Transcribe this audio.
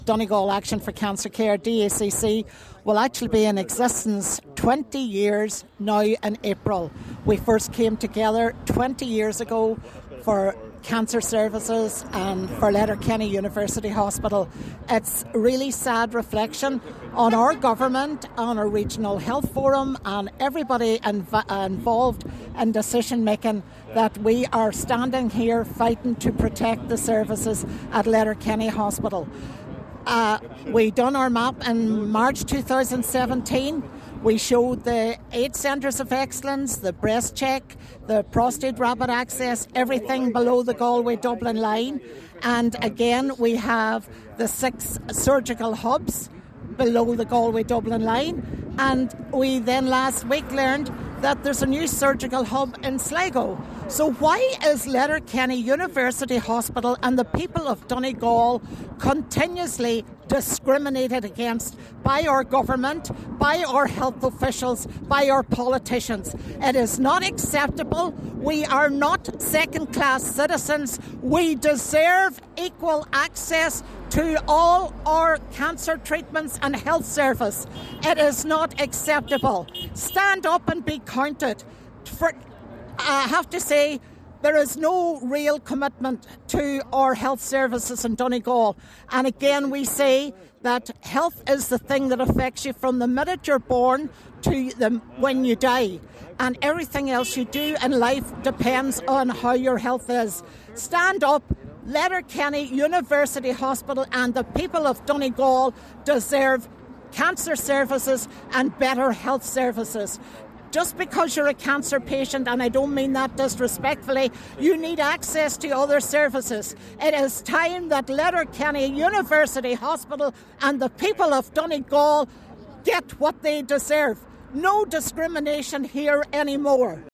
Donegal Action for Cancer Care, DACC, will actually be in existence 20 years now in April. We first came together 20 years ago for cancer services and for Letterkenny University Hospital. It's really sad reflection on our government, on our regional health forum and everybody involved in decision making that we are standing here fighting to protect the services at Letterkenny Hospital. We done our map in March 2017. We showed the 8 centres of excellence, the breast check, the prostate rapid access, everything below the Galway-Dublin line. And again, we have the 6 surgical hubs below the Galway-Dublin line. And we then last week learned that there's a new surgical hub in Sligo. So why is Letterkenny University Hospital and the people of Donegal continuously discriminated against by our government, by our health officials, by our politicians? It is not acceptable. We are not second-class citizens. We deserve equal access to all our cancer treatments and health service. It is not acceptable. Stand up and be counted. I have to say, there is no real commitment to our health services in Donegal. And again, we say that health is the thing that affects you from the minute you're born to when you die. And everything else you do in life depends on how your health is. Stand up. Letterkenny University Hospital and the people of Donegal deserve cancer services and better health services. Just because you're a cancer patient, and I don't mean that disrespectfully, you need access to other services. It is time that Letterkenny University Hospital and the people of Donegal get what they deserve. No discrimination here anymore.